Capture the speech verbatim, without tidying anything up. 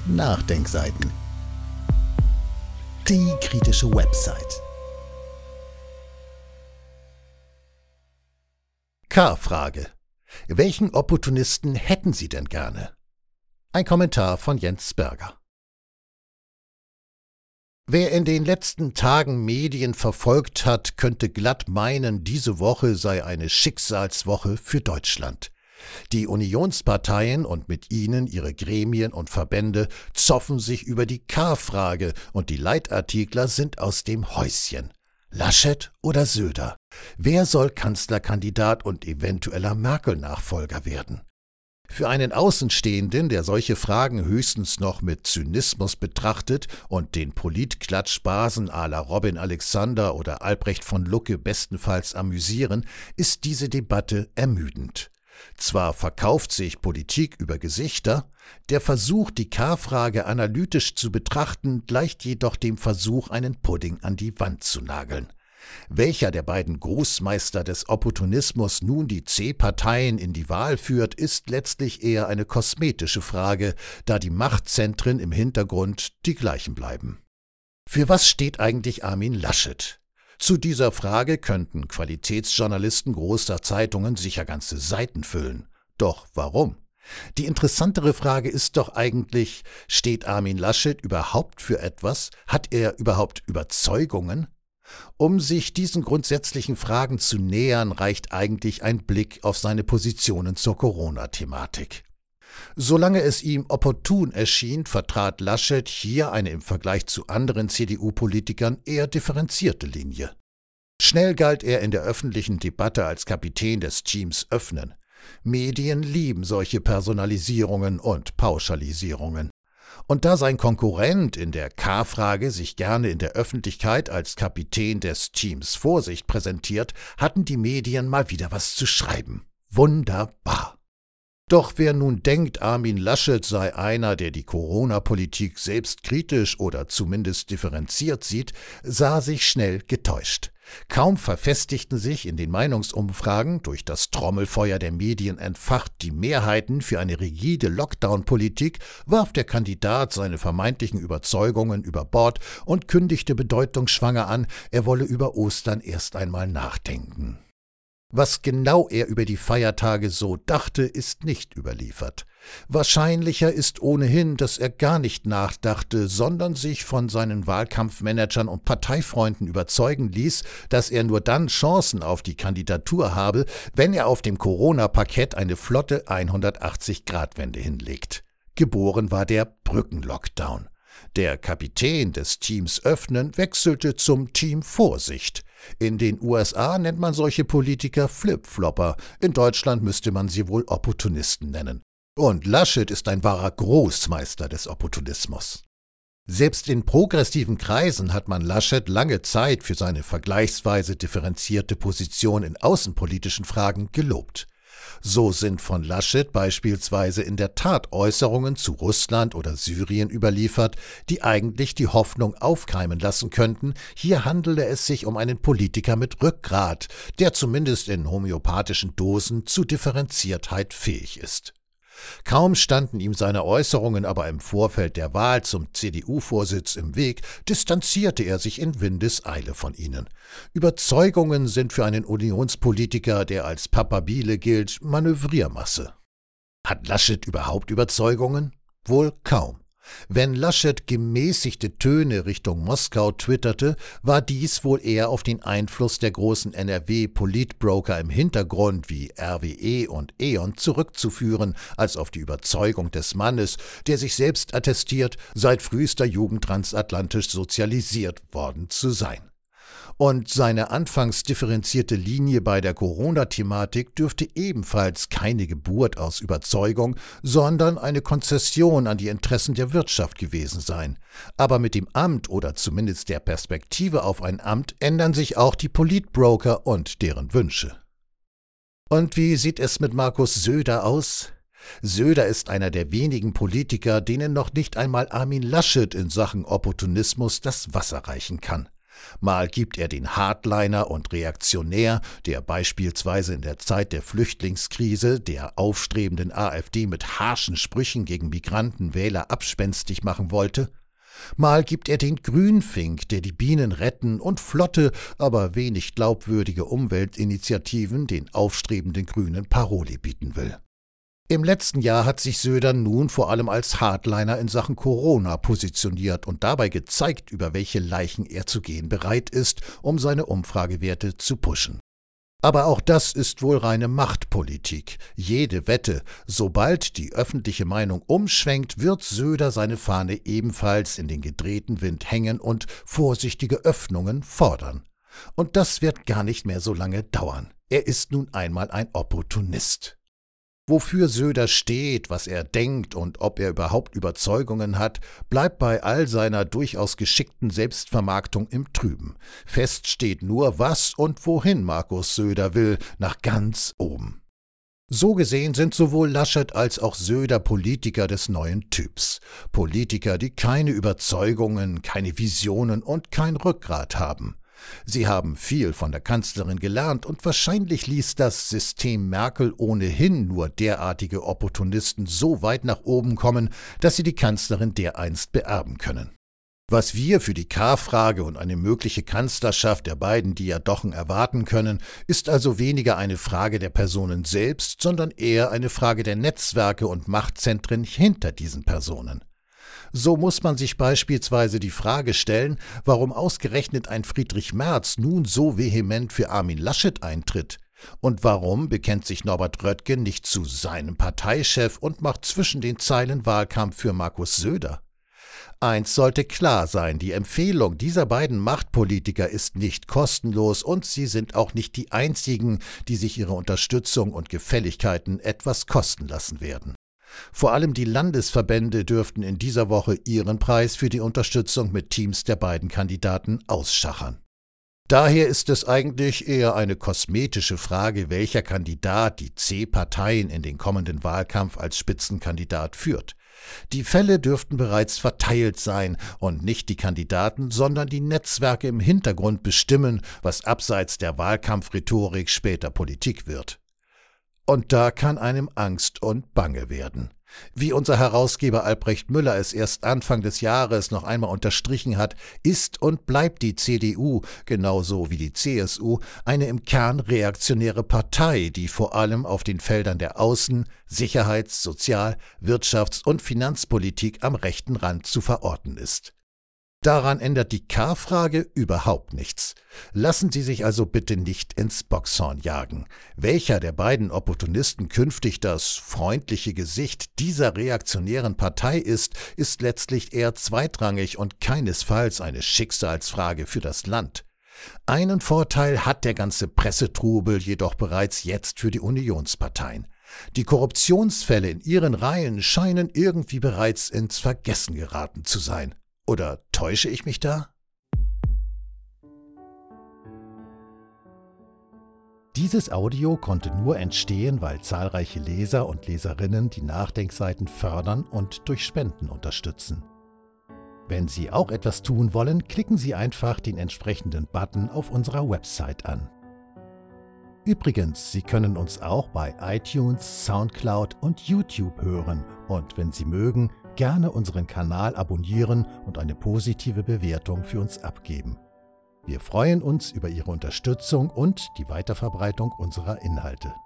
Nachdenkseiten. Die kritische Website. K-Frage. Welchen Opportunisten hätten Sie denn gerne? Ein Kommentar von Jens Sperger. Wer in den letzten Tagen Medien verfolgt hat, könnte glatt meinen, diese Woche sei eine Schicksalswoche für Deutschland. Die Unionsparteien und mit ihnen ihre Gremien und Verbände zoffen sich über die K-Frage und die Leitartikler sind aus dem Häuschen. Laschet oder Söder? Wer soll Kanzlerkandidat und eventueller Merkel-Nachfolger werden? Für einen Außenstehenden, der solche Fragen höchstens noch mit Zynismus betrachtet und den Politklatschbasen à la Robin Alexander oder Albrecht von Lucke bestenfalls amüsieren, ist diese Debatte ermüdend. Zwar verkauft sich Politik über Gesichter, der Versuch, die K-Frage analytisch zu betrachten, gleicht jedoch dem Versuch, einen Pudding an die Wand zu nageln. Welcher der beiden Großmeister des Opportunismus nun die C-Parteien in die Wahl führt, ist letztlich eher eine kosmetische Frage, da die Machtzentren im Hintergrund die gleichen bleiben. Für was steht eigentlich Armin Laschet? Zu dieser Frage könnten Qualitätsjournalisten großer Zeitungen sicher ganze Seiten füllen. Doch warum? Die interessantere Frage ist doch eigentlich, steht Armin Laschet überhaupt für etwas? Hat er überhaupt Überzeugungen? Um sich diesen grundsätzlichen Fragen zu nähern, reicht eigentlich ein Blick auf seine Positionen zur Corona-Thematik. Solange es ihm opportun erschien, vertrat Laschet hier eine im Vergleich zu anderen C D U-Politikern eher differenzierte Linie. Schnell galt er in der öffentlichen Debatte als Kapitän des Teams Öffnen. Medien lieben solche Personalisierungen und Pauschalisierungen. Und da sein Konkurrent in der K-Frage sich gerne in der Öffentlichkeit als Kapitän des Teams Vorsicht präsentiert, hatten die Medien mal wieder was zu schreiben. Wunderbar! Doch wer nun denkt, Armin Laschet sei einer, der die Corona-Politik selbstkritisch oder zumindest differenziert sieht, sah sich schnell getäuscht. Kaum verfestigten sich in den Meinungsumfragen, durch das Trommelfeuer der Medien entfacht, die Mehrheiten für eine rigide Lockdown-Politik, warf der Kandidat seine vermeintlichen Überzeugungen über Bord und kündigte bedeutungsschwanger an, er wolle über Ostern erst einmal nachdenken. Was genau er über die Feiertage so dachte, ist nicht überliefert. Wahrscheinlicher ist ohnehin, dass er gar nicht nachdachte, sondern sich von seinen Wahlkampfmanagern und Parteifreunden überzeugen ließ, dass er nur dann Chancen auf die Kandidatur habe, wenn er auf dem Corona-Parkett eine flotte hundertachtzig-Grad-Wende hinlegt. Geboren war der Brückenlockdown. Der Kapitän des Teams Öffnen wechselte zum Team Vorsicht. In den U S A nennt man solche Politiker Flip-Flopper, in Deutschland müsste man sie wohl Opportunisten nennen. Und Laschet ist ein wahrer Großmeister des Opportunismus. Selbst in progressiven Kreisen hat man Laschet lange Zeit für seine vergleichsweise differenzierte Position in außenpolitischen Fragen gelobt. So sind von Laschet beispielsweise in der Tat Äußerungen zu Russland oder Syrien überliefert, die eigentlich die Hoffnung aufkeimen lassen könnten, hier handele es sich um einen Politiker mit Rückgrat, der zumindest in homöopathischen Dosen zu Differenziertheit fähig ist. Kaum standen ihm seine Äußerungen aber im Vorfeld der Wahl zum C D U-Vorsitz im Weg, distanzierte er sich in Windeseile von ihnen. Überzeugungen sind für einen Unionspolitiker, der als Papabile gilt, Manövriermasse. Hat Laschet überhaupt Überzeugungen? Wohl kaum. Wenn Laschet gemäßigte Töne Richtung Moskau twitterte, war dies wohl eher auf den Einfluss der großen N R W-Politbroker im Hintergrund wie R W E und E.ON zurückzuführen, als auf die Überzeugung des Mannes, der sich selbst attestiert, seit frühester Jugend transatlantisch sozialisiert worden zu sein. Und seine anfangs differenzierte Linie bei der Corona-Thematik dürfte ebenfalls keine Geburt aus Überzeugung, sondern eine Konzession an die Interessen der Wirtschaft gewesen sein. Aber mit dem Amt oder zumindest der Perspektive auf ein Amt ändern sich auch die Politbroker und deren Wünsche. Und wie sieht es mit Markus Söder aus? Söder ist einer der wenigen Politiker, denen noch nicht einmal Armin Laschet in Sachen Opportunismus das Wasser reichen kann. Mal gibt er den Hardliner und Reaktionär, der beispielsweise in der Zeit der Flüchtlingskrise der aufstrebenden AfD mit harschen Sprüchen gegen Migranten Wähler abspenstig machen wollte. Mal gibt er den Grünfink, der die Bienen retten und flotte, aber wenig glaubwürdige Umweltinitiativen den aufstrebenden Grünen Paroli bieten will. Im letzten Jahr hat sich Söder nun vor allem als Hardliner in Sachen Corona positioniert und dabei gezeigt, über welche Leichen er zu gehen bereit ist, um seine Umfragewerte zu pushen. Aber auch das ist wohl reine Machtpolitik. Jede Wette, sobald die öffentliche Meinung umschwenkt, wird Söder seine Fahne ebenfalls in den gedrehten Wind hängen und vorsichtige Öffnungen fordern. Und das wird gar nicht mehr so lange dauern. Er ist nun einmal ein Opportunist. Wofür Söder steht, was er denkt und ob er überhaupt Überzeugungen hat, bleibt bei all seiner durchaus geschickten Selbstvermarktung im Trüben. Fest steht nur, was und wohin Markus Söder will, nach ganz oben. So gesehen sind sowohl Laschet als auch Söder Politiker des neuen Typs. Politiker, die keine Überzeugungen, keine Visionen und kein Rückgrat haben. Sie haben viel von der Kanzlerin gelernt und wahrscheinlich ließ das System Merkel ohnehin nur derartige Opportunisten so weit nach oben kommen, dass sie die Kanzlerin dereinst beerben können. Was wir für die K-Frage und eine mögliche Kanzlerschaft der beiden Diadochen erwarten können, ist also weniger eine Frage der Personen selbst, sondern eher eine Frage der Netzwerke und Machtzentren hinter diesen Personen. So muss man sich beispielsweise die Frage stellen, warum ausgerechnet ein Friedrich Merz nun so vehement für Armin Laschet eintritt. Und warum bekennt sich Norbert Röttgen nicht zu seinem Parteichef und macht zwischen den Zeilen Wahlkampf für Markus Söder? Eins sollte klar sein, die Empfehlung dieser beiden Machtpolitiker ist nicht kostenlos und sie sind auch nicht die einzigen, die sich ihre Unterstützung und Gefälligkeiten etwas kosten lassen werden. Vor allem die Landesverbände dürften in dieser Woche ihren Preis für die Unterstützung mit Teams der beiden Kandidaten ausschachern. Daher ist es eigentlich eher eine kosmetische Frage, welcher Kandidat die C-Parteien in den kommenden Wahlkampf als Spitzenkandidat führt. Die Fälle dürften bereits verteilt sein und nicht die Kandidaten, sondern die Netzwerke im Hintergrund bestimmen, was abseits der Wahlkampfrhetorik später Politik wird. Und da kann einem Angst und Bange werden. Wie unser Herausgeber Albrecht Müller es erst Anfang des Jahres noch einmal unterstrichen hat, ist und bleibt die C D U, genauso wie die C S U, eine im Kern reaktionäre Partei, die vor allem auf den Feldern der Außen-, Sicherheits-, Sozial-, Wirtschafts- und Finanzpolitik am rechten Rand zu verorten ist. Daran ändert die K-Frage überhaupt nichts. Lassen Sie sich also bitte nicht ins Bockshorn jagen. Welcher der beiden Opportunisten künftig das freundliche Gesicht dieser reaktionären Partei ist, ist letztlich eher zweitrangig und keinesfalls eine Schicksalsfrage für das Land. Einen Vorteil hat der ganze Pressetrubel jedoch bereits jetzt für die Unionsparteien. Die Korruptionsfälle in ihren Reihen scheinen irgendwie bereits ins Vergessen geraten zu sein. Oder täusche ich mich da? Dieses Audio konnte nur entstehen, weil zahlreiche Leser und Leserinnen die Nachdenkseiten fördern und durch Spenden unterstützen. Wenn Sie auch etwas tun wollen, klicken Sie einfach den entsprechenden Button auf unserer Website an. Übrigens, Sie können uns auch bei iTunes, Soundcloud und YouTube hören und wenn Sie mögen, gerne unseren Kanal abonnieren und eine positive Bewertung für uns abgeben. Wir freuen uns über Ihre Unterstützung und die Weiterverbreitung unserer Inhalte.